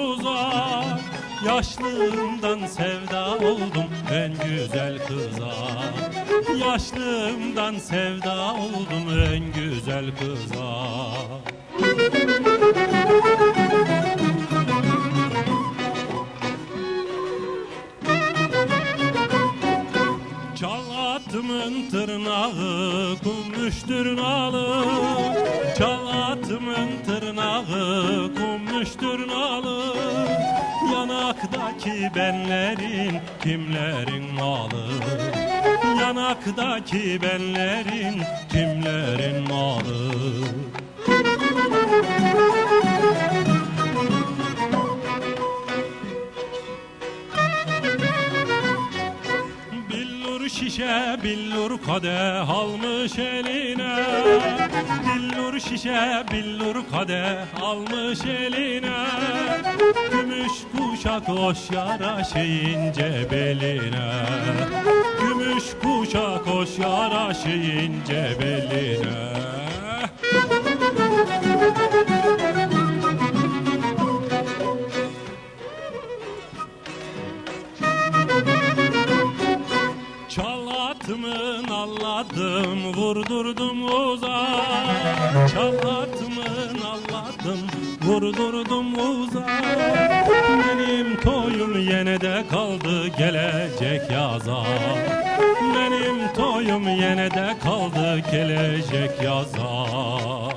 uzak. Yaşlığımdan sevda oldum en güzel kıza. Yaşlığımdan sevda oldum en güzel kıza. Çal atımın tırnağı kummuştur nalı. Çal atımın tırnağı kummuştur nalı. Yanaktaki benlerin kimlerin malı? Yanaktaki benlerin kimlerin malı? Şişe billur kadeh almış eline. Billur şişe billur kadeh almış eline. Gümüş kuşak hoş yaraşıyınca beline. Gümüş kuşak hoş yaraşıyınca beline. Çalatımın alladım vurdurdum uzak. Çalatımın alladım vurdurdum uzak. Benim toyum yine de kaldı gelecek yaza. Benim toyum yine de kaldı gelecek yaza.